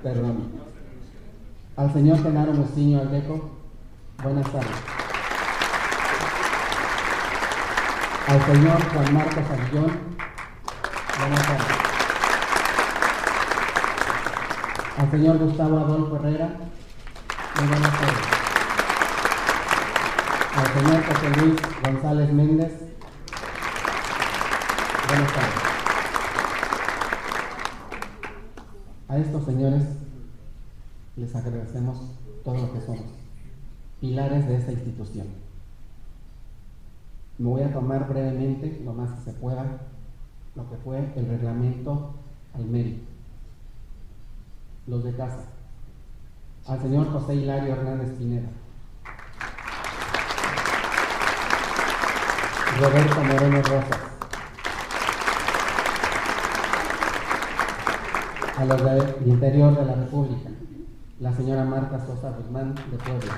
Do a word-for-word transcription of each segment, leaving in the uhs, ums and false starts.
perdón. Al señor Genaro Muciño Aldeco, buenas tardes. Al señor Juan Marcos Aguillón, buenas tardes. Al señor Gustavo Adolfo Herrera, muy buenas tardes. Al señor José Luis González Méndez, buenas tardes. A estos señores les agradecemos todo lo que somos, pilares de esta institución. Me voy a tomar brevemente, lo más que se pueda, lo que fue el reglamento al mérito. Los de casa. Al señor José Hilario Hernández Pineda. Roberto Moreno Rosas. A los del interior de la República, la señora Marta Sosa Guzmán de Puebla.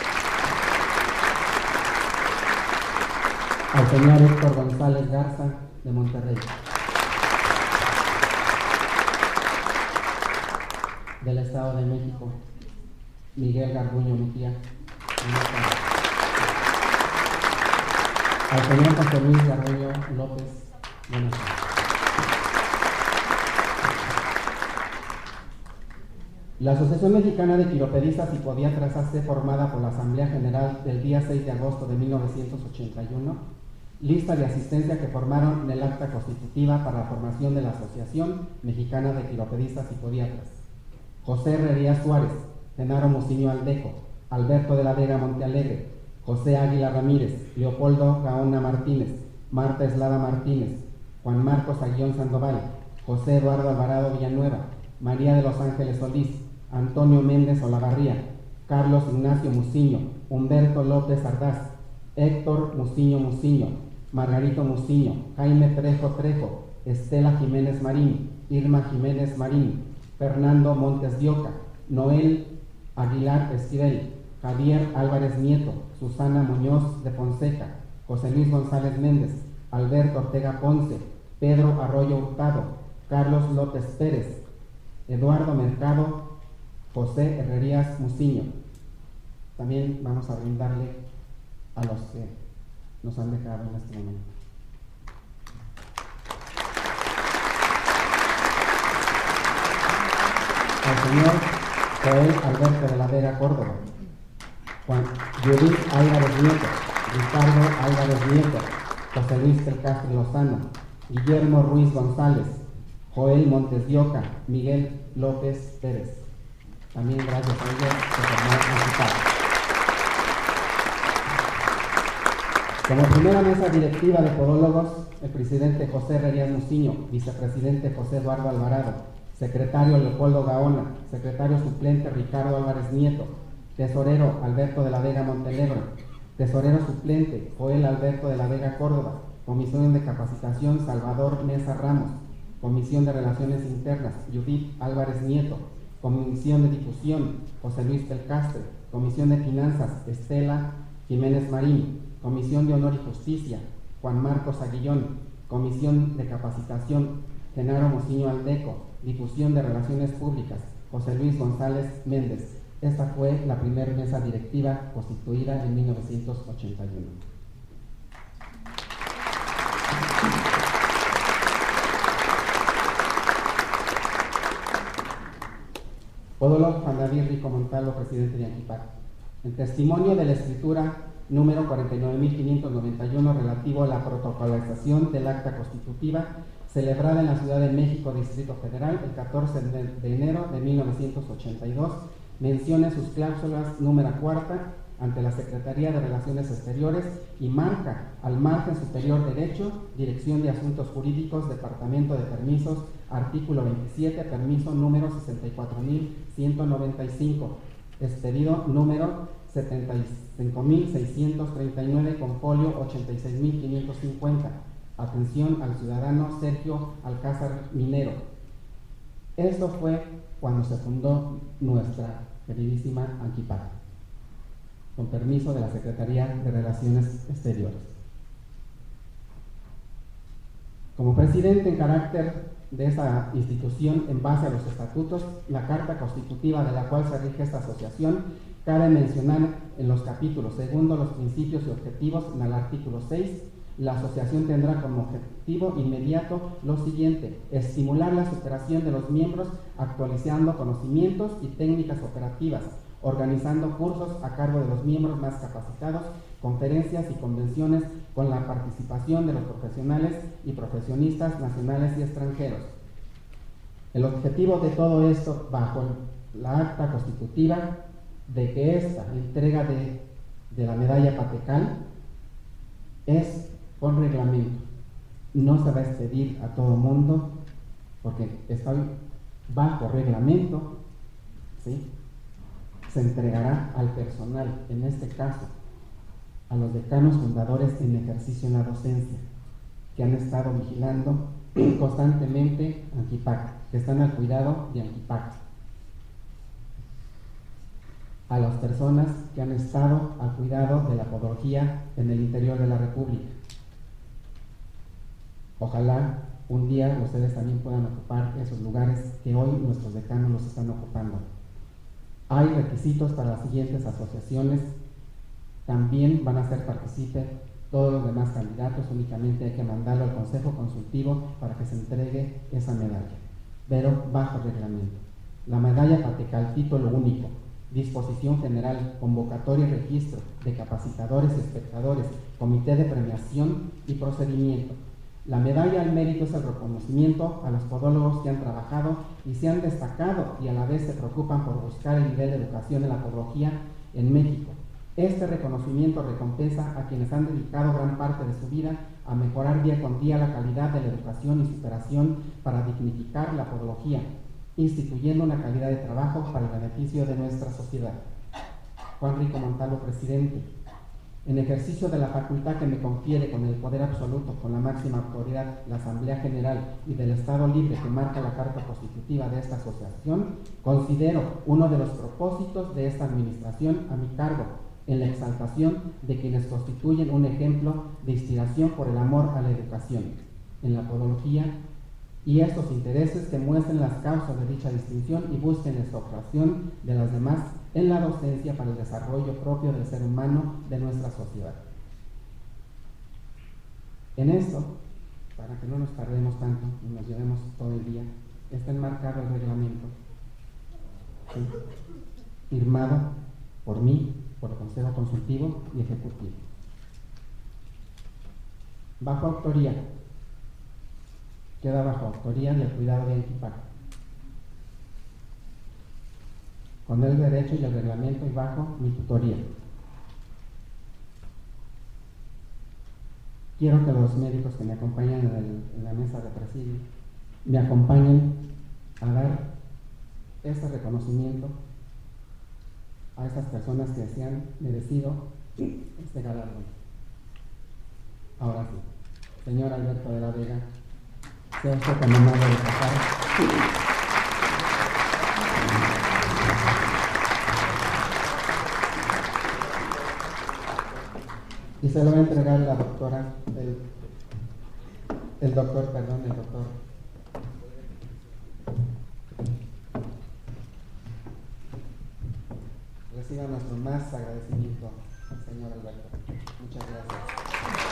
Al señor Héctor González Garza de Monterrey. Del Estado de México, Miguel Garduño Mejía. Al señor José Luis Garduño López, buenas tardes. La Asociación Mexicana de Quiropedistas y Podiatras A C, formada por la Asamblea General del día seis de agosto de mil novecientos ochenta y uno, lista de asistencia que formaron en el acta constitutiva para la formación de la Asociación Mexicana de Quiropedistas y Podiatras: José Herrerías Suárez, Genaro Muciño Aldeco, Alberto de la Vega Montealegre, José Águila Ramírez, Leopoldo Gaona Martínez, Marta Eslava Martínez, Juan Marcos Aguillón Sandoval, José Eduardo Alvarado Villanueva, María de los Ángeles Solís, Antonio Méndez Olavarría, Carlos Ignacio Muciño, Humberto López Ardaz, Héctor Muciño Muciño, Margarito Muciño, Jaime Trejo Trejo, Estela Jiménez Marín, Irma Jiménez Marín, Fernando Montes de Oca, Noel Aguilar Esquivel, Javier Álvarez Nieto, Susana Muñoz de Fonseca, José Luis González Méndez, Alberto Ortega Ponce, Pedro Arroyo Hurtado, Carlos López Pérez, Eduardo Mercado, José Herrerías Muciño. También vamos a brindarle a los que nos han dejado en este momento. Al señor Joel Alberto de la Vega Córdoba, Juan Judith Álvarez Nieto, Ricardo Álvarez Nieto, José Luis del Castro Lozano, Guillermo Ruiz González, Joel Montes de Oca, Miguel López Pérez. También gracias a ellos por formar participar. Como primera mesa directiva de podólogos, el presidente José Herrerías Muciño, vicepresidente José Eduardo Alvarado, secretario Leopoldo Gaona, secretario suplente Ricardo Álvarez Nieto, tesorero Alberto de la Vega Montenegro, tesorero suplente Joel Alberto de la Vega Córdoba, comisión de capacitación Salvador Mesa Ramos, comisión de relaciones internas Judith Álvarez Nieto, comisión de difusión José Luis del Castre, comisión de finanzas Estela Jiménez Marín, comisión de honor y justicia Juan Marcos Aguillón, comisión de capacitación Genaro Muciño Aldeco, difusión de relaciones públicas José Luis González Méndez. Esta fue la primera mesa directiva constituida en mil novecientos ochenta y uno. Podólogo Juan David Rico Montalvo, presidente de Anquipac. En testimonio de la escritura número cuarenta y nueve mil quinientos noventa y uno relativo a la protocolización del acta constitutiva celebrada en la Ciudad de México, Distrito Federal, el catorce de enero de mil novecientos ochenta y dos, menciona sus cláusulas número cuarta ante la Secretaría de Relaciones Exteriores y marca al margen superior derecho, Dirección de Asuntos Jurídicos, Departamento de Permisos, artículo veintisiete, permiso número sesenta y cuatro mil ciento noventa y cinco, expedido número setenta y cinco mil seiscientos treinta y nueve con folio ochenta y seis mil quinientos cincuenta. Atención al ciudadano Sergio Alcázar Minero. Esto fue cuando se fundó nuestra queridísima Anquipac, con permiso de la Secretaría de Relaciones Exteriores. Como presidente en carácter de esta institución en base a los estatutos, la carta constitutiva de la cual se rige esta asociación. Cabe mencionar en los capítulos segundo los principios y objetivos. En el artículo seis, la asociación tendrá como objetivo inmediato lo siguiente: estimular la superación de los miembros actualizando conocimientos y técnicas operativas, organizando cursos a cargo de los miembros más capacitados, conferencias y convenciones con la participación de los profesionales y profesionistas nacionales y extranjeros. El objetivo de todo esto, bajo la acta constitutiva, de que esta entrega de, de la medalla Patecal es con reglamento. No se va a expedir a todo mundo porque está bajo reglamento, ¿sí? Se entregará al personal, en este caso a los decanos fundadores en ejercicio en la docencia, que han estado vigilando constantemente Anquipac, que están al cuidado de Anquipac, a las personas que han estado al cuidado de la podología en el interior de la República. Ojalá un día ustedes también puedan ocupar esos lugares que hoy nuestros decanos los están ocupando. Hay requisitos para las siguientes asociaciones. También van a ser partícipes todos los demás candidatos. Únicamente hay que mandarlo al Consejo Consultivo para que se entregue esa medalla, pero bajo reglamento. La medalla Patecal, título único, disposición general, convocatoria y registro de capacitadores y espectadores, comité de premiación y procedimiento. La medalla al mérito es el reconocimiento a los podólogos que han trabajado y se han destacado y a la vez se preocupan por buscar el nivel de educación en la podología en México. Este reconocimiento recompensa a quienes han dedicado gran parte de su vida a mejorar día con día la calidad de la educación y superación para dignificar la podología, instituyendo una calidad de trabajo para el beneficio de nuestra sociedad. Juan Rico Montalvo, presidente. En ejercicio de la facultad que me confiere con el poder absoluto, con la máxima autoridad, la Asamblea General y del Estado Libre que marca la Carta Constitutiva de esta asociación, considero uno de los propósitos de esta administración a mi cargo en la exaltación de quienes constituyen un ejemplo de inspiración por el amor a la educación, en la podología, y estos intereses que muestren las causas de dicha distinción y busquen la exaltación de las demás en la docencia para el desarrollo propio del ser humano de nuestra sociedad. En esto, para que no nos tardemos tanto y nos llevemos todo el día, está enmarcado el reglamento, ¿sí?, firmado por mí, por el Consejo Consultivo y Ejecutivo. Bajo autoría, queda bajo autoría y el cuidado de Anquipac, con el derecho y el reglamento y bajo mi tutoría. Quiero que los médicos que me acompañan en, el, en la mesa de presidio me acompañen a dar este reconocimiento a estas personas que se han merecido este galardón. Ahora sí, señor Alberto de la Vega, sea usted tan amable de pasar. Y se lo va a entregar la doctora, el, el doctor, perdón, el doctor. Reciba nuestro más agradecimiento, señor Alberto. Muchas gracias.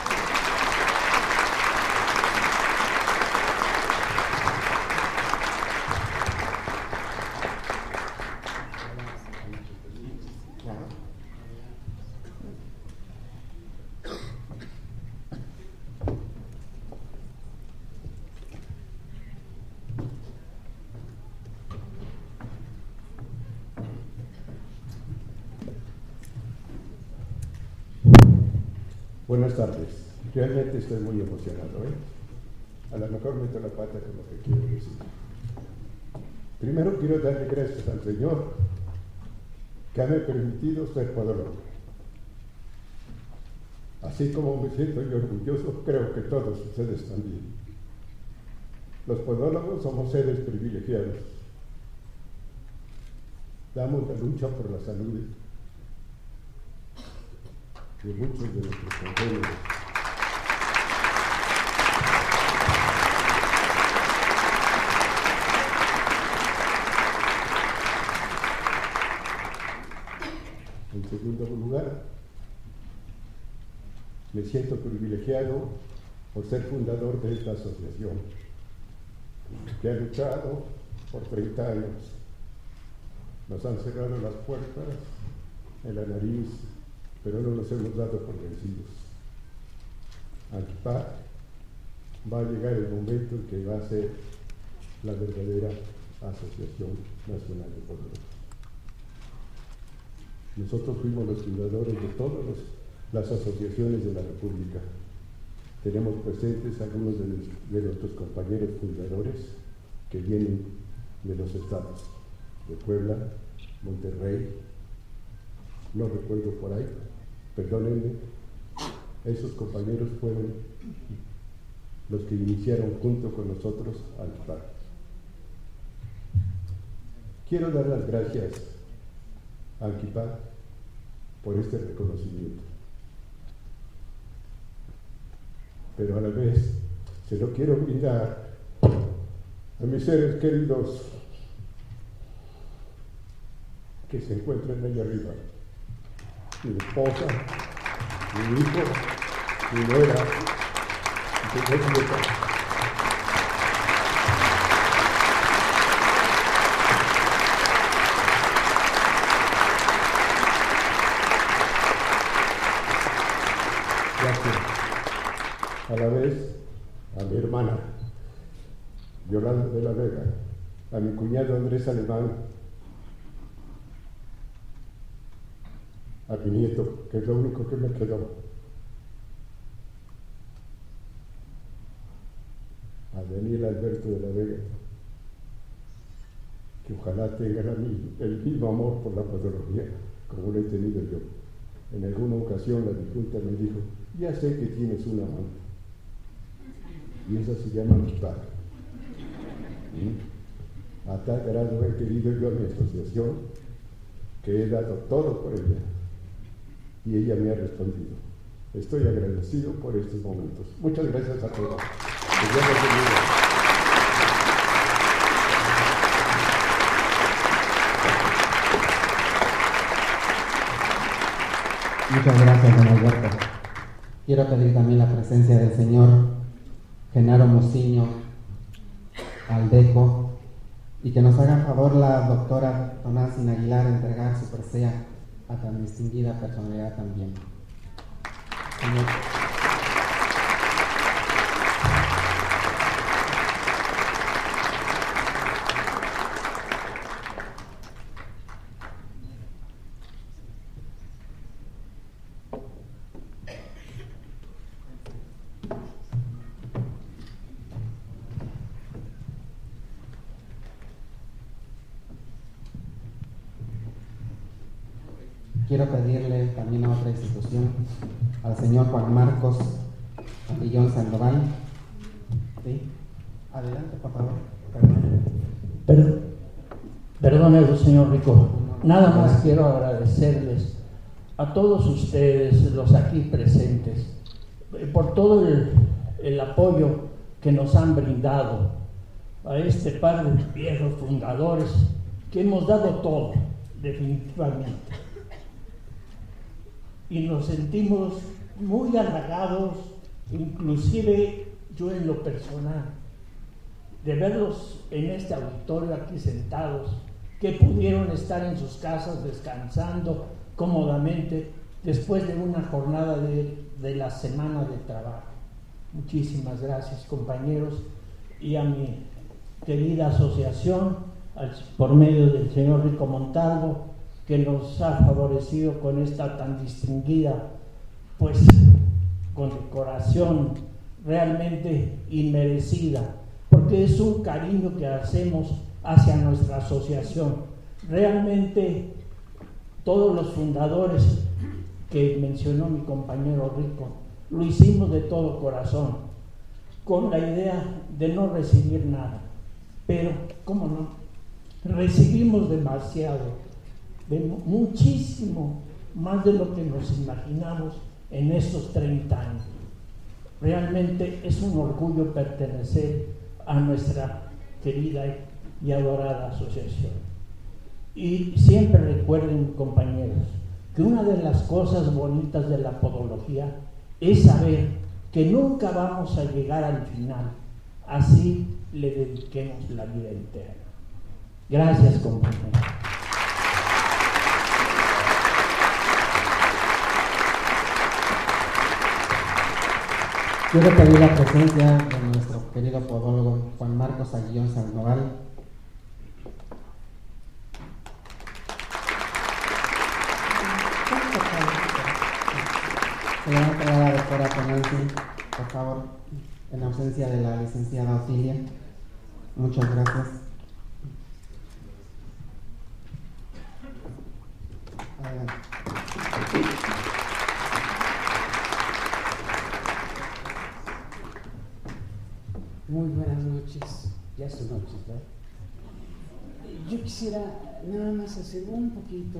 Buenas tardes. Realmente estoy muy emocionado, ¿eh? A lo mejor meto la pata con lo que quiero decir. Primero quiero darle gracias al Señor que me ha permitido ser podólogo. Así como me siento yo orgulloso, creo que todos ustedes también. Los podólogos somos seres privilegiados. Damos la lucha por la salud de muchos de nuestros compañeros. segundo lugar. Me siento privilegiado por ser fundador de esta asociación, que ha luchado por treinta años. Nos han cerrado las puertas en la nariz, pero no nos hemos dado por vencidos. Anquipac va a llegar el momento en que va a ser la verdadera Asociación Nacional de Poderosos. Nosotros fuimos los fundadores de todas los, las asociaciones de la República. Tenemos presentes algunos de, los, de nuestros compañeros fundadores que vienen de los estados de Puebla, Monterrey, no recuerdo por ahí, perdónenme. Esos compañeros fueron los que iniciaron junto con nosotros Anquipac. Quiero dar las gracias a Anquipac por este reconocimiento, pero a la vez se lo quiero brindar a mis seres queridos que se encuentran allá arriba, mi esposa, mi hijo, mi nuera, y mi nieta. Gracias. A la vez, a mi hermana, Yolanda de la Vega, a mi cuñado Andrés Alemán, a mi nieto, que es lo único que me quedó, a Daniel Alberto de la Vega, que ojalá tengan a mí el mismo amor por la podología como lo he tenido yo. En alguna ocasión la difunta me dijo: ya sé que tienes una amante, y esa se llama Anquipac. ¿Mm? A tal grado he querido yo a mi asociación que he dado todo por ella, y ella me ha respondido. Estoy agradecido por estos momentos. Muchas gracias a todos. Que Dios los bendiga. Muchas gracias, don Alberto. Quiero pedir también la presencia del señor Genaro Muciño Aldeco y que nos haga favor la doctora Tonantzin Aguilar entregar su presea a tan distinguida personalidad también. Señor. Quiero pedirle también a otra institución, al señor Juan Marcos Antillón Sandoval. ¿Sí? Adelante, por favor. Perdón. Perdóneme, señor Rico. Nada más quiero agradecerles a todos ustedes, los aquí presentes, por todo el, el apoyo que nos han brindado a este par de viejos fundadores que hemos dado todo, definitivamente. Y nos sentimos muy halagados, inclusive yo en lo personal, de verlos en este auditorio aquí sentados, que pudieron estar en sus casas descansando cómodamente después de una jornada de, de la semana de trabajo. Muchísimas gracias, compañeros, y a mi querida asociación, al, por medio del señor Rico Montalvo, que nos ha favorecido con esta tan distinguida pues condecoración realmente inmerecida, porque es un cariño que hacemos hacia nuestra asociación. Realmente todos los fundadores que mencionó mi compañero Rico lo hicimos de todo corazón, con la idea de no recibir nada, pero cómo no, recibimos demasiado, de muchísimo más de lo que nos imaginamos en estos treinta años. Realmente es un orgullo pertenecer a nuestra querida y adorada asociación. Y siempre recuerden, compañeros, que una de las cosas bonitas de la podología es saber que nunca vamos a llegar al final, así le dediquemos la vida entera. Gracias, compañeros. Quiero pedir la presencia de nuestro querido podólogo Juan Marcos Aguillón Sandoval. Se le va a entregar a la doctora Tonantzin, por favor, en ausencia de la licenciada Otilia. Muchas gracias. Adelante. Muy buenas noches, ya son noches, ¿verdad? Yo quisiera nada más hacer un poquito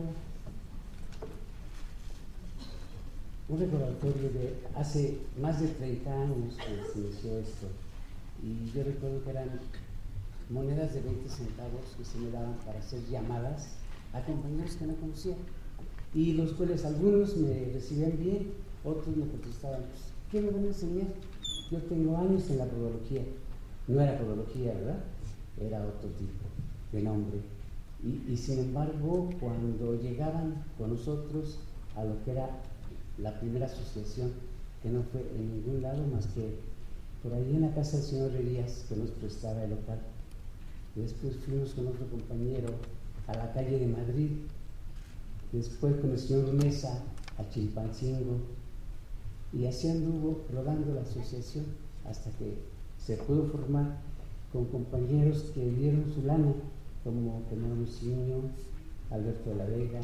un recordatorio de hace más de treinta años que se inició esto, y yo recuerdo que eran monedas de veinte centavos que se me daban para hacer llamadas a compañeros que no conocía, y los cuales algunos me recibían bien, otros me contestaban, pues, ¿qué me van a enseñar? Yo tengo años en la podología. No era podología, ¿verdad? Era otro tipo de nombre. Y, y sin embargo, cuando llegaban con nosotros a lo que era la primera asociación, que no fue en ningún lado más que por ahí en la casa del señor Herías, que nos prestaba el local. Y después fuimos con otro compañero a la calle de Madrid, después con el señor Mesa a Chilpancingo, y así anduvo rodando la asociación hasta que se pudo formar con compañeros que dieron su lana, como Tomás Luciño, Alberto de la Vega,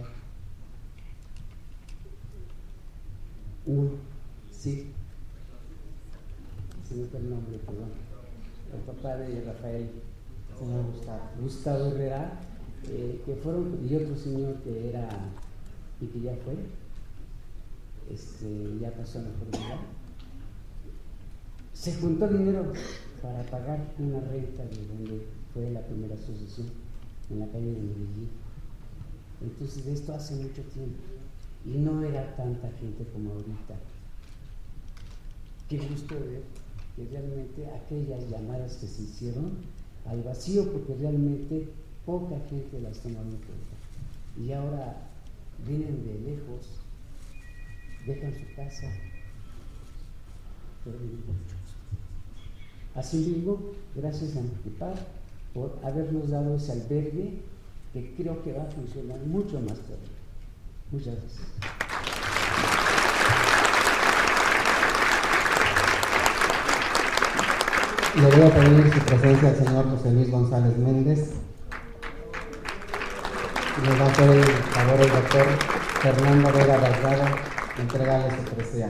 uno, sí, se me fue el nombre, perdón, el papá de Rafael, señor Gustavo, Gustavo Herrera, eh, que fueron, y otro señor que era, y que ya fue, Este, ya pasó a mejor vida. Se juntó dinero para pagar una renta de donde fue la primera asociación, en la calle de Medellín. Entonces, de esto hace mucho tiempo, y no era tanta gente como ahorita. Qué gusto ver que realmente aquellas llamadas que se hicieron al vacío, porque realmente poca gente las tomó en cuenta, y ahora vienen de lejos, dejan su casa, pero viven muchos. Asimismo, gracias a Anticipar por habernos dado ese albergue que creo que va a funcionar mucho más todavía. Muchas gracias. Le voy a pedir su presencia al señor José Luis González Méndez. Le va a hacer el favor el doctor Fernando Vega Valgada, entregarle su presea.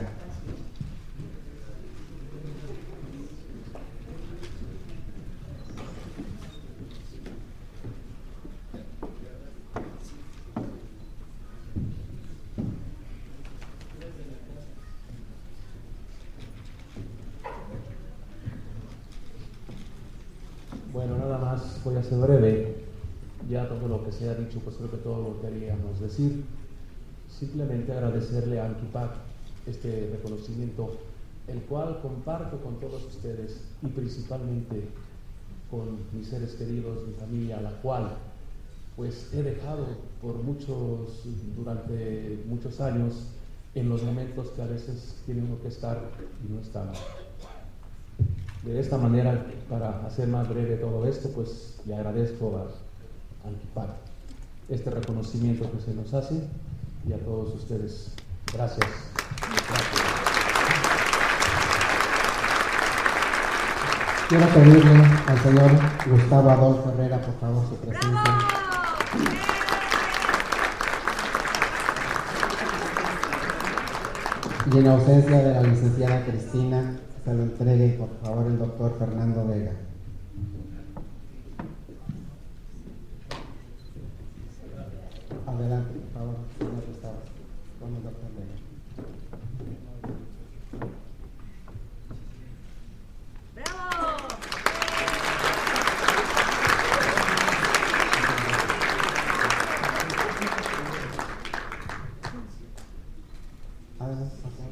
Bueno, nada más voy a ser breve. Ya todo lo que se ha dicho, pues creo que todo lo queríamos decir. Simplemente agradecerle a Anquipac este reconocimiento, el cual comparto con todos ustedes y principalmente con mis seres queridos, mi familia, a la cual pues he dejado por muchos, durante muchos años, en los momentos que a veces tiene uno que estar y no estamos. De esta manera, para hacer más breve todo esto, pues le agradezco a Anquipac este reconocimiento que se nos hace, y a todos ustedes. Gracias. Gracias. Quiero pedirle al señor Gustavo Adolfo Herrera, por favor, su presencia. Y en ausencia de la licenciada Cristina, se lo entregue, por favor, el doctor Fernando Vega. Adelante, por favor, señor Gustavo, con el doctor Vega. invitados, por favor.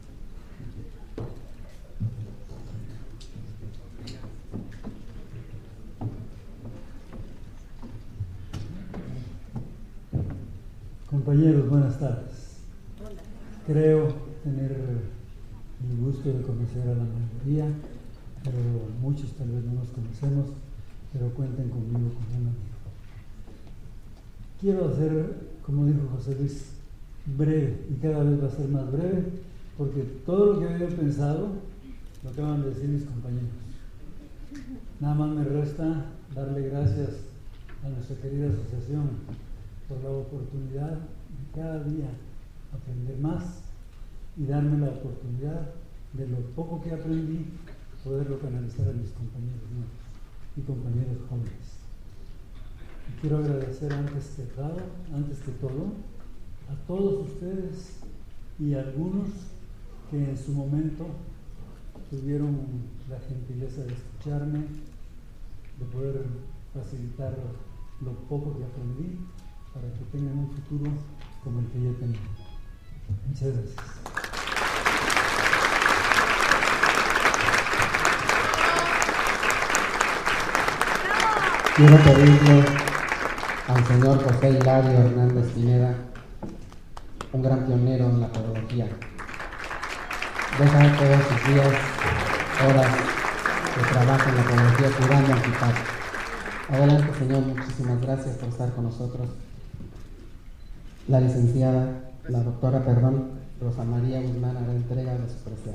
Compañeros, buenas tardes. Creo tener el gusto de conocer a la mayoría, pero muchos tal vez no nos conocemos, pero cuenten conmigo como un amigo. Quiero hacer, como dijo José Luis, breve, y cada vez va a ser más breve, porque todo lo que había pensado lo acaban de decir mis compañeros. Nada más me resta darle gracias a nuestra querida asociación por la oportunidad de cada día aprender más y darme la oportunidad de lo poco que aprendí poderlo canalizar a mis compañeros nuevos y compañeros jóvenes. Y quiero agradecer antes que todo, antes que todo a todos ustedes y a algunos que en su momento tuvieron la gentileza de escucharme, de poder facilitar lo poco que aprendí para que tengan un futuro como el que yo tengo. Muchas gracias. Quiero pedirle al señor José Hilario Hernández Pineda, un gran pionero en la pedagogía. Deja todos sus días, horas de trabajo en la pedagogía curando Antipac. Adelante, señor, muchísimas gracias por estar con nosotros. La licenciada, la doctora, perdón, Rosa María Guzmán hará entrega de su presea.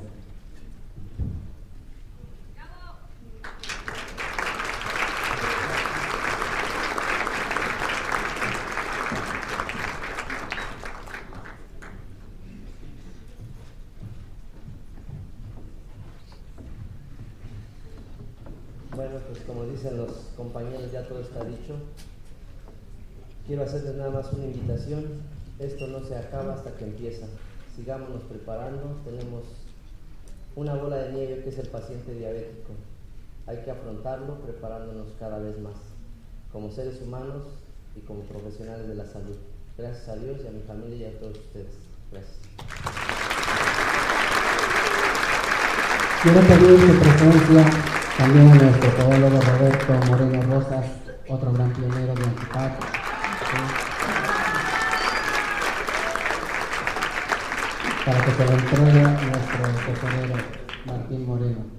Bueno, pues como dicen los compañeros, ya todo está dicho. Quiero hacerles nada más una invitación. Esto no se acaba hasta que empieza. Sigámonos preparando. Tenemos una bola de nieve que es el paciente diabético. Hay que afrontarlo preparándonos cada vez más, como seres humanos y como profesionales de la salud. Gracias a Dios y a mi familia y a todos ustedes. Gracias. Quiero pedir su presencia también a nuestro podólogo Roberto Moreno Rosas, otro gran pionero de Antipac. ¿Sí? Para que se lo entregue a nuestro tesorero Martín Moreno.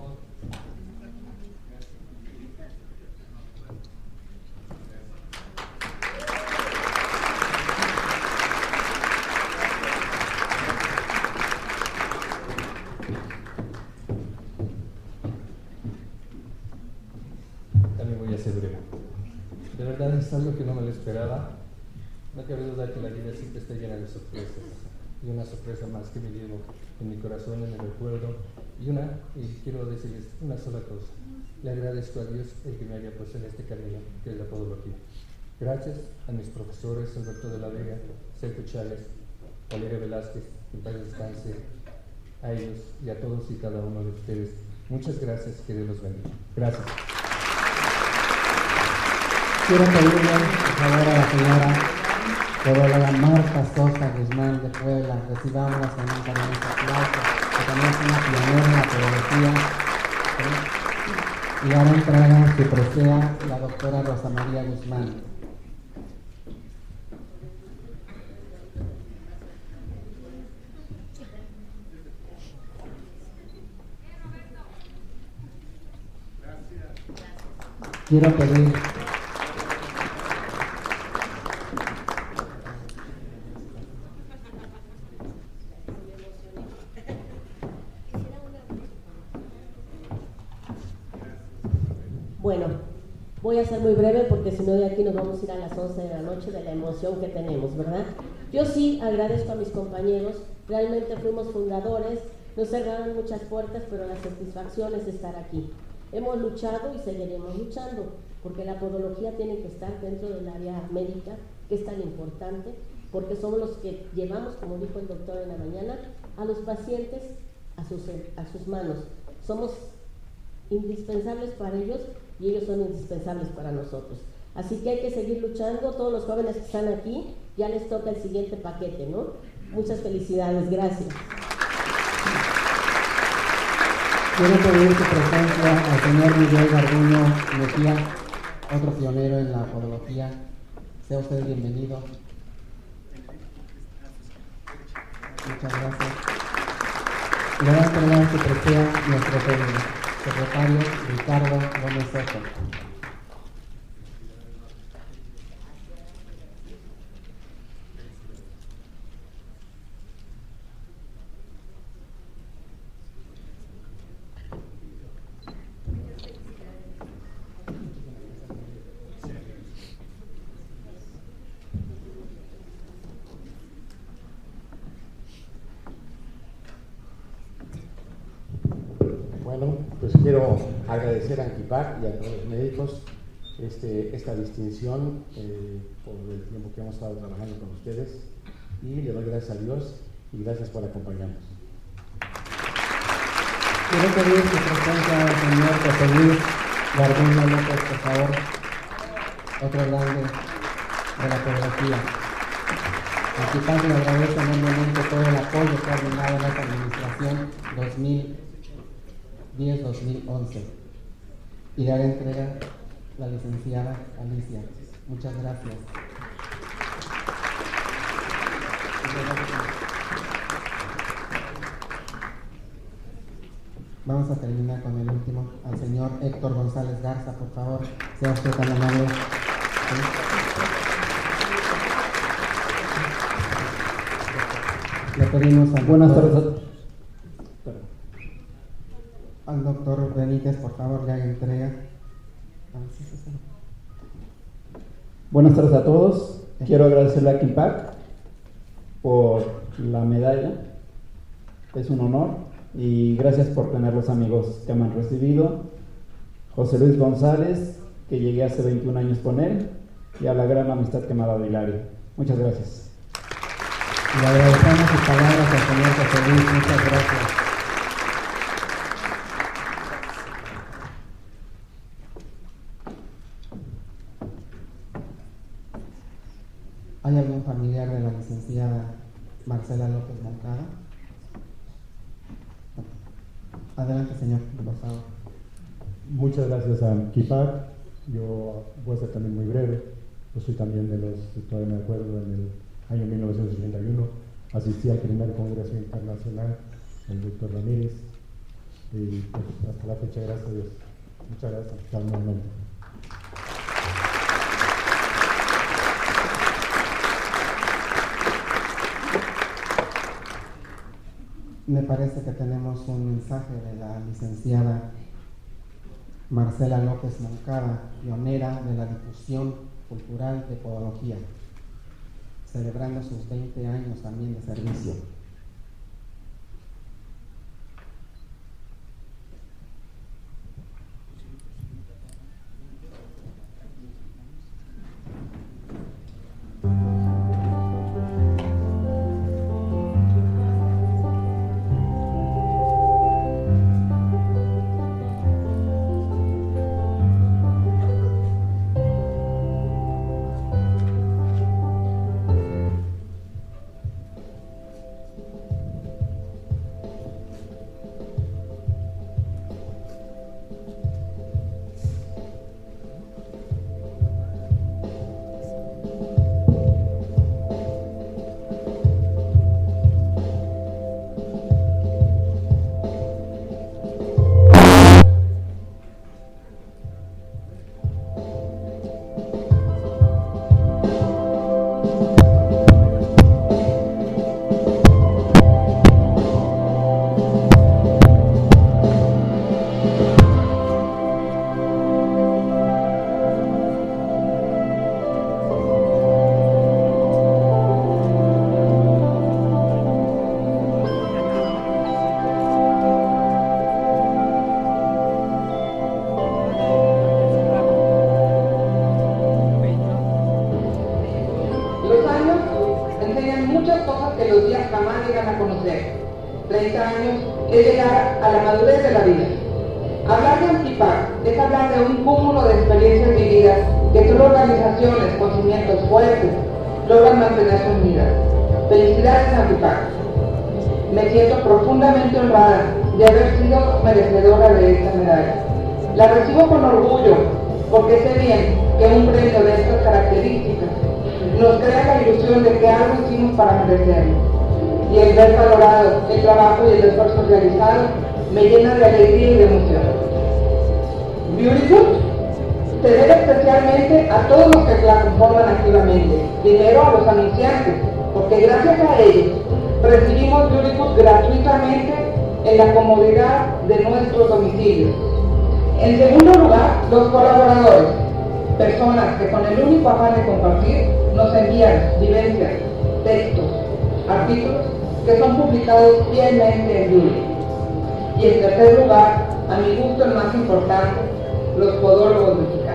De verdad es algo que no me lo esperaba. No cabe duda que la vida siempre está llena de sorpresas, y una sorpresa más que me llevo en mi corazón, en el recuerdo, y una, y quiero decirles una sola cosa: le agradezco a Dios el que me haya puesto en este camino, que es la podología. Gracias a mis profesores, el doctor de la Vega, Sergio Chávez, Valeria Velázquez, que en paz descanse, a ellos y a todos y cada uno de ustedes. Muchas gracias, que Dios los bendiga. Gracias. Quiero pedirle, por favor, a la señora podóloga Marta Sosa Guzmán de Puebla. Recibámosla con un cariñoso aplauso, que también es una pionera en la pedagogía. ¿Sí? Y ahora entrega su presea la doctora Rosa María Guzmán. Quiero pedir Bueno, voy a ser muy breve porque si no de aquí nos vamos a ir a las once de la noche de la emoción que tenemos, ¿verdad? Yo sí agradezco a mis compañeros, realmente fuimos fundadores, nos cerraron muchas puertas, pero la satisfacción es estar aquí. Hemos luchado y seguiremos luchando, porque la podología tiene que estar dentro del área médica, que es tan importante, porque somos los que llevamos, como dijo el doctor en la mañana, a los pacientes a sus, a sus manos. Somos indispensables para ellos y ellos son indispensables para nosotros. Así que hay que seguir luchando. Todos los jóvenes que están aquí, ya les toca el siguiente paquete, ¿no? Muchas felicidades, gracias. Quiero pedir su presencia al señor Miguel Garduño Mejía, otro pionero en la podología. Sea usted bienvenido. Muchas gracias. Le va a entregar su presea nuestro secretario Ricardo Gómez Soto. Bueno, pues quiero agradecer a Anquipac y a todos los médicos este, esta distinción eh, por el tiempo que hemos estado trabajando con ustedes, y le doy gracias a Dios y gracias por acompañarnos. Quiero pedir su presencia al señor José Luis Garduño López, por favor, otro grande de la podología. Anquipac le agradece enormemente todo el apoyo que ha brindado en esta administración dos mil diez dos mil once, y dará entrega la licenciada Alicia. Muchas gracias. Vamos a terminar con el último, al señor Héctor González Garza, por favor, sea usted tan amable. Le pedimos al Buenas doctor, tardes. al doctor Benítez, por favor, le haga entrega. Buenas tardes a todos. Quiero agradecerle a Anquipac por la medalla. Es un honor y gracias por tener los amigos que me han recibido. José Luis González, que llegué hace veintiún años con él, y a la gran amistad que me ha dado Hilario. Muchas gracias. Le agradecemos sus palabras al señor José Luis. Muchas gracias. ¿Hay algún familiar de la licenciada Marcela López Moncada? Adelante, señor, por favor. Muchas gracias a Anquipac. Yo voy a ser también muy breve. Yo soy también de los, todavía me acuerdo, en el año mil novecientos ochenta y uno asistí al primer Congreso Internacional del doctor Ramírez, y pues, hasta la fecha, gracias a Dios. Muchas gracias. Hasta el momento. Me parece que tenemos un mensaje de la licenciada Marcela López Moncada, pionera de la difusión cultural de podología, celebrando sus veinte años también de servicio. treinta años es llegar a la madurez de la vida. Hablar de Anquipac es hablar de un cúmulo de experiencias vividas que solo organizaciones con cimientos fuertes logran mantenerse unidas. Felicidades, Antipac. Me siento profundamente honrada de haber sido merecedora de esta medalla. La recibo con orgullo, porque sé bien que un premio de estas características nos crea la ilusión de que algo hicimos para merecerlo. Y el ver valorado el trabajo y el esfuerzo realizado me llena de alegría y de emoción. Beautiful se debe especialmente a todos los que la conforman activamente. Primero a los anunciantes, porque gracias a ellos recibimos Beautiful gratuitamente en la comodidad de nuestros domicilios. En segundo lugar, los colaboradores, personas que con el único afán de compartir nos envían vivencias, textos, artículos que son publicados fielmente en Beautiful. Y en tercer lugar, a mi gusto el más importante, los podólogos mexicanos.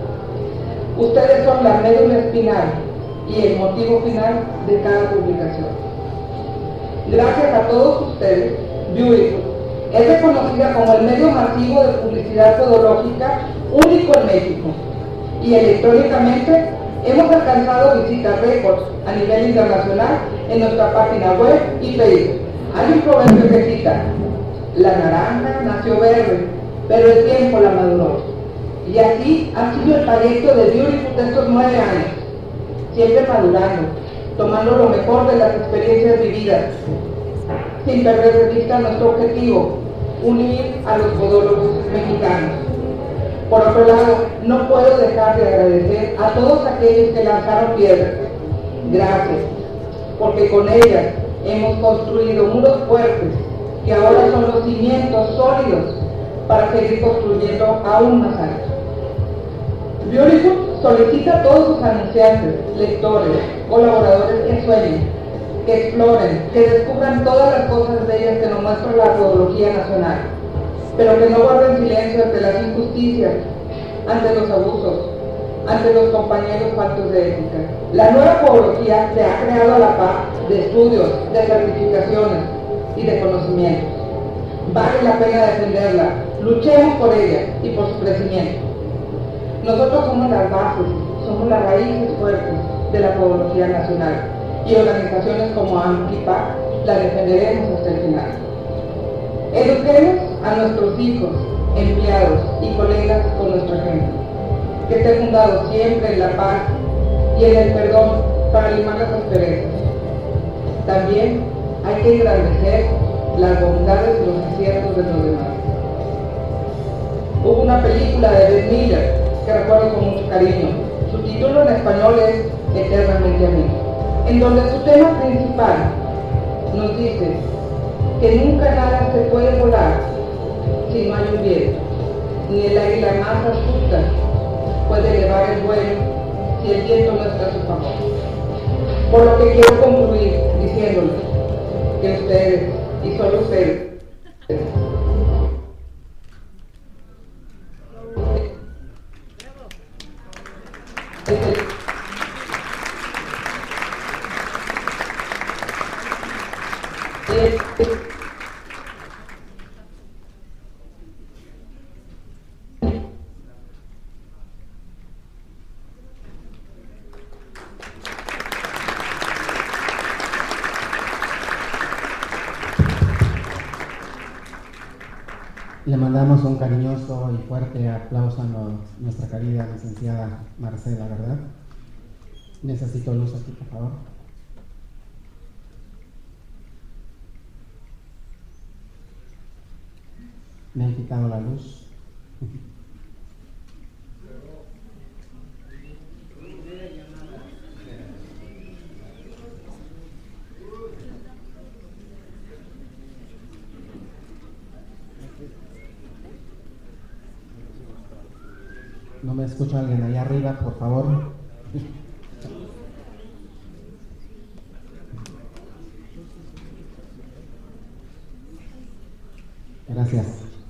Ustedes son la médula espinal y el motivo final de cada publicación. Gracias a todos ustedes, Beautiful es reconocida como el medio masivo de publicidad podológica único en México, y electrónicamente hemos alcanzado visitas récords a nivel internacional en nuestra página web y Facebook. Hay un proverbio que cita: la naranja nació verde, pero el tiempo la maduró. Y así ha sido el trayecto de Beautiful de estos nueve años, siempre madurando, tomando lo mejor de las experiencias vividas, sin perder de vista nuestro objetivo, unir a los podólogos mexicanos. Por otro lado, no puedo dejar de agradecer a todos aquellos que lanzaron piedras. Gracias, porque con ellas hemos construido muros fuertes que ahora son los cimientos sólidos para seguir construyendo aún más alto. Beautiful solicita a todos sus anunciantes, lectores, colaboradores que sueñen, que exploren, que descubran todas las cosas bellas que nos muestra la podología nacional, pero que no guarden silencio ante las injusticias, ante los abusos, ante los compañeros faltos de ética. La nueva podología se ha creado a la par de estudios, de certificaciones y de conocimientos. Vale la pena defenderla, luchemos por ella y por su crecimiento. Nosotros somos las bases, somos las raíces fuertes de la podología nacional, y organizaciones como Antipac la defenderemos hasta el final. Eduquemos a nuestros hijos, empleados y colegas con nuestro ejemplo, que esté fundado siempre en la paz y en el perdón para limar las asperezas. También hay que engrandecer las bondades y los aciertos de los demás. Hubo una película de Beth Miller que recuerdo con mucho cariño. Su título en español es Eternamente Amigo, en donde su tema principal nos dice que nunca nada se puede volar si no hay un viento, ni el águila más astuta puede elevar el vuelo si el viento no está a su favor. Por lo que quiero concluir diciéndoles que ustedes, y solo ustedes, Le mandamos un cariñoso y fuerte aplauso a no- nuestra querida licenciada Marcela, ¿verdad? Necesito luz aquí, por favor. Me han quitado la luz. No me escucha alguien allá arriba, por favor. Gracias.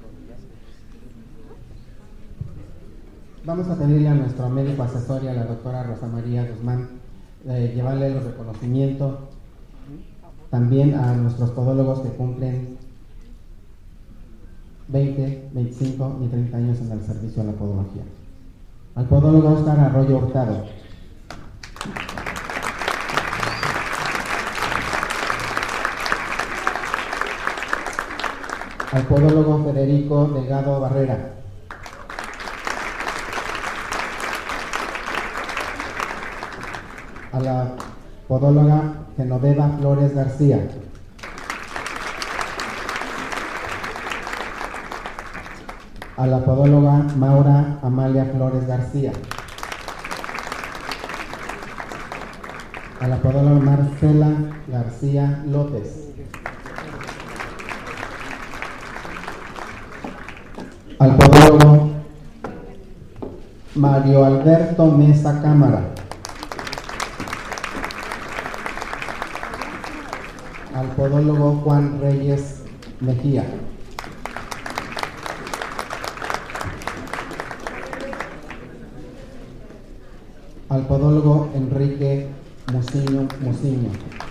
Vamos a pedirle a nuestro médico asesor y a la doctora Rosa María Guzmán eh, llevarle los reconocimientos también a nuestros podólogos que cumplen veinte, veinticinco y treinta años en el servicio a la podología. Al podólogo Oscar Arroyo Hurtado. al podólogo Federico Delgado Barrera, a la podóloga Genoveva Flores García, a la podóloga Maura Amalia Flores García, a la podóloga Marcela García López, al podólogo Mario Alberto Mesa Cámara, al podólogo Juan Reyes Mejía, al podólogo Enrique Musiño Musiño,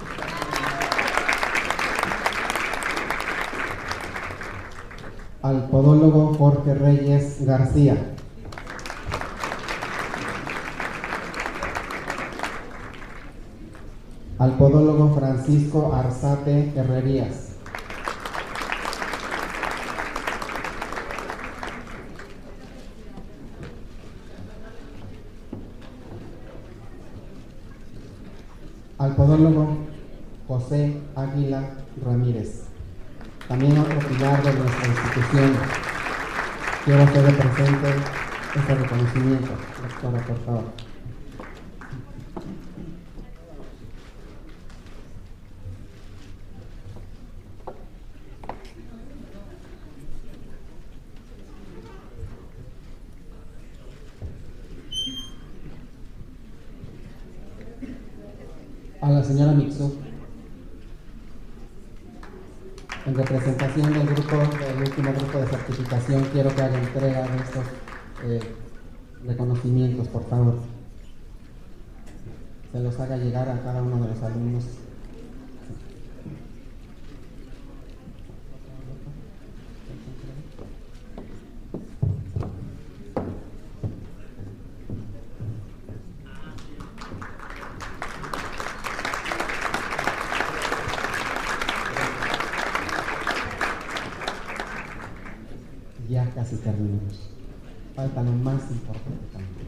al podólogo Jorge Reyes García, al podólogo Francisco Arzate Herrerías, al podólogo José Águila Ramírez, también otro pilar de nuestra institución. Quiero hacerle presente este reconocimiento, doctora, por favor. A la señora Mixu, en representación del grupo, del último grupo de certificación, quiero que haga entrega de estos eh, reconocimientos, por favor. Se los haga llegar a cada uno de los alumnos. Ya casi terminamos. Falta lo más importante también.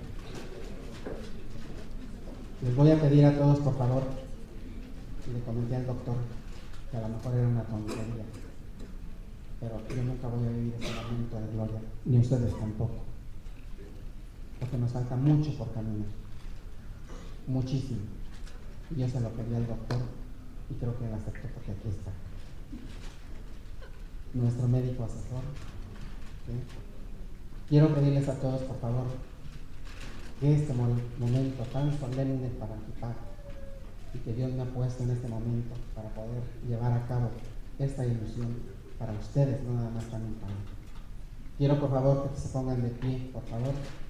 Les voy a pedir a todos, por favor, le comenté al doctor que a lo mejor era una tontería, pero yo nunca voy a vivir ese momento de gloria, ni ustedes tampoco, porque nos falta mucho por caminar, muchísimo. Y yo se lo pedí al doctor y creo que él aceptó, porque aquí está nuestro médico asesor. ¿Sí? Quiero pedirles a todos, por favor, que este momento tan solemne para Anquipac, y que Dios me ha puesto en este momento para poder llevar a cabo esta ilusión para ustedes, no nada más también para mí. Quiero, por favor, que se pongan de pie, por favor,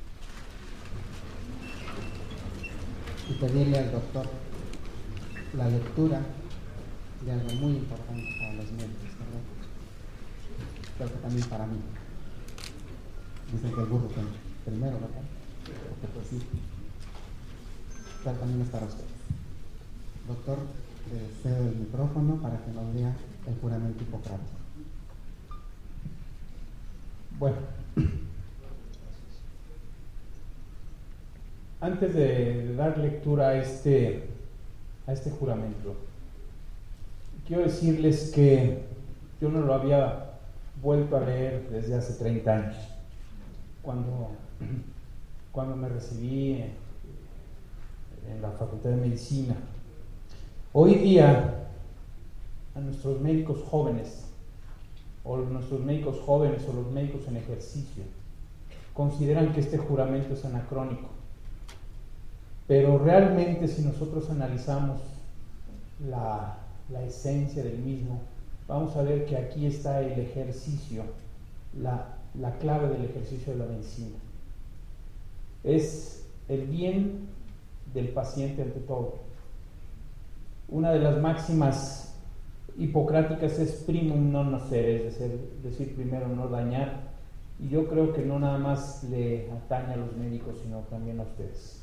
y pedirle al doctor la lectura de algo muy importante para los médicos, ¿verdad? Creo que también para mí. Dicen que el burro fue primero, ¿verdad? Porque pues sí. Pero también es para ustedes. Doctor, le cedo el micrófono para que nos lea el juramento hipocrático. Bueno, antes de dar lectura a este, a este juramento, quiero decirles que yo no lo había vuelto a leer desde hace treinta años. Cuando, cuando me recibí en, en la Facultad de Medicina. Hoy día, a nuestros médicos jóvenes, o nuestros médicos jóvenes o los médicos en ejercicio, consideran que este juramento es anacrónico. Pero realmente, si nosotros analizamos la, la esencia del mismo, vamos a ver que aquí está el ejercicio, la la clave del ejercicio de la medicina. Es el bien del paciente ante todo. Una de las máximas hipocráticas es primum non nocere, es decir, decir primero no dañar, y yo creo que no nada más le atañe a los médicos, sino también a ustedes.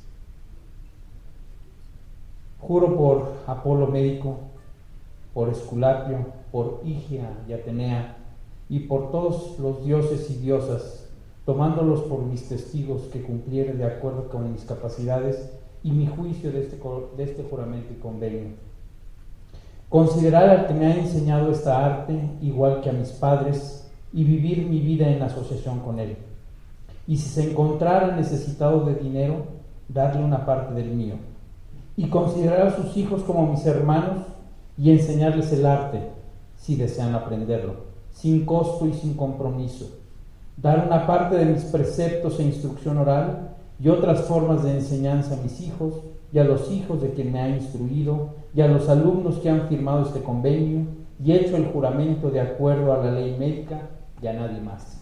Juro por Apolo médico, por Esculapio, por Higia y Atenea, y por todos los dioses y diosas, tomándolos por mis testigos que cumplieren de acuerdo con mis capacidades y mi juicio de este, de este juramento y convenio. Considerar al que me ha enseñado esta arte igual que a mis padres y vivir mi vida en asociación con él. Y si se encontrara necesitado de dinero, darle una parte del mío. Y considerar a sus hijos como mis hermanos y enseñarles el arte, si desean aprenderlo, sin costo y sin compromiso. Dar una parte de mis preceptos e instrucción oral y otras formas de enseñanza a mis hijos y a los hijos de quien me ha instruido y a los alumnos que han firmado este convenio y hecho el juramento de acuerdo a la ley médica y a nadie más.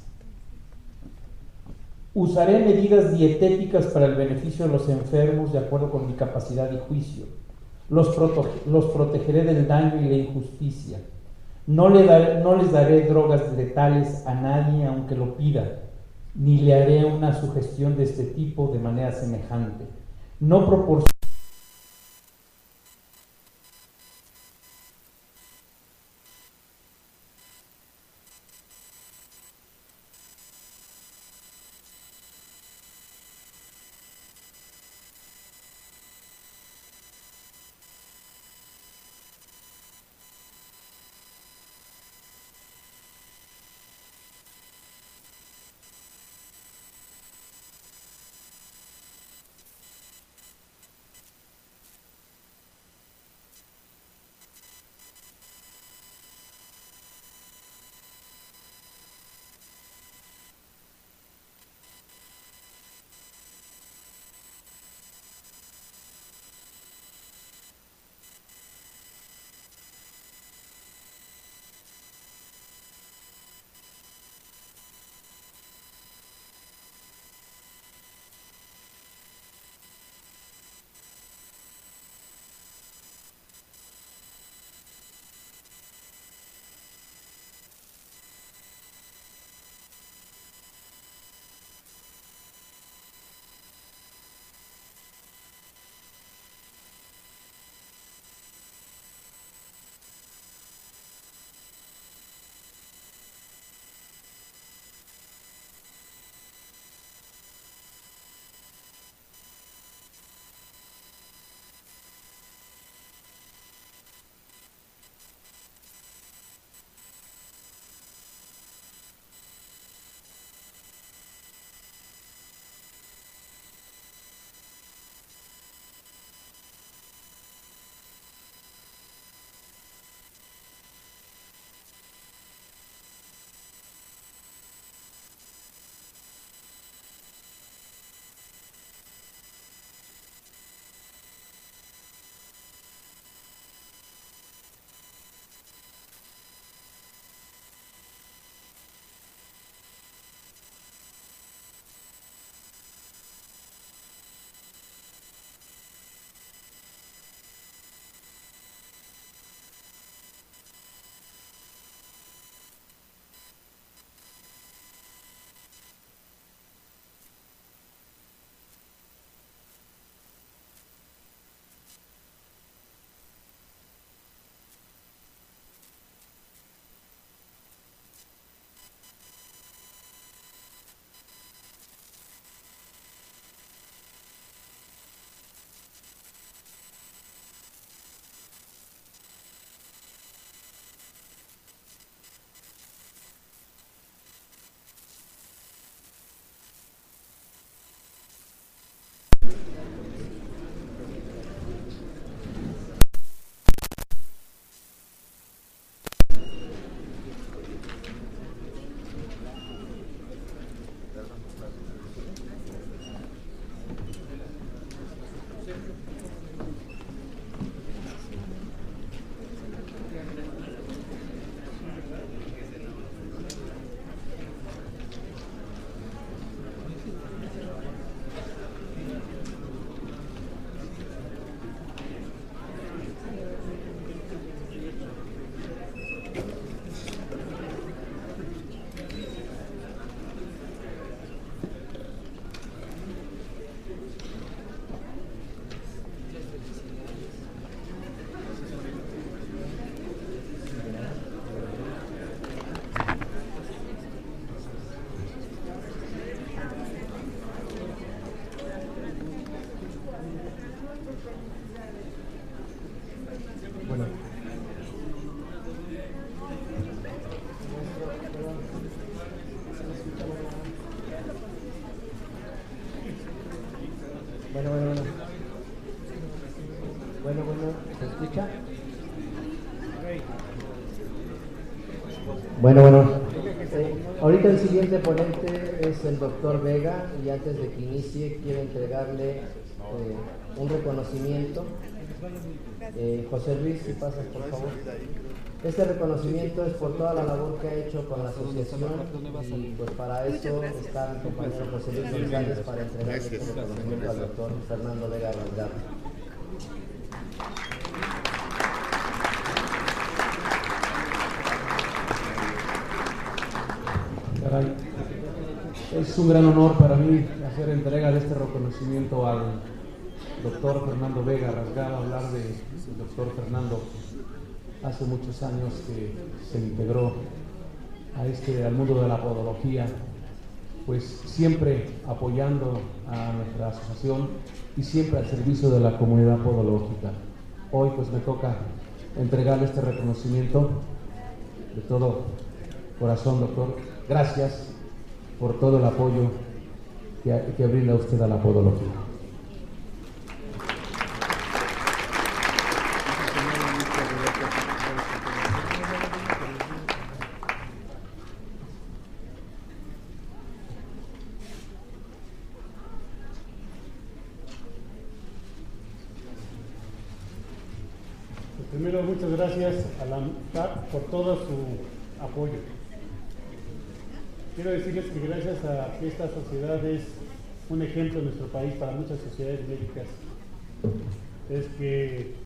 Usaré medidas dietéticas para el beneficio de los enfermos de acuerdo con mi capacidad y juicio. Los, proto- los protegeré del daño y la injusticia. No, le daré, no les daré drogas letales a nadie aunque lo pida, ni le haré una sugestión de este tipo de manera semejante. No proporcionaré Bueno, bueno, bueno. Bueno, bueno, ¿se escucha? Bueno, bueno. Eh, ahorita el siguiente ponente es el doctor Vega y antes de que inicie quiero entregarle eh, un reconocimiento. Eh, José Luis, si pasas por favor. Este reconocimiento es por toda la labor que ha hecho con la asociación y pues para eso está mi compañero José Luis González para entregarle este reconocimiento al doctor Fernando Vega Rasgado. Caray. Es un gran honor para mí hacer entrega de este reconocimiento al doctor Fernando Vega Rasgado, hablar del doctor Fernando. Hace muchos años que se integró a este, al mundo de la podología, pues siempre apoyando a nuestra asociación y siempre al servicio de la comunidad podológica. Hoy pues me toca entregarle este reconocimiento de todo corazón, doctor. Gracias por todo el apoyo que, que brinda usted a la podología. Primero, muchas gracias a la ANCAP por todo su apoyo. Quiero decirles que gracias a que esta sociedad es un ejemplo en nuestro país para muchas sociedades médicas, es que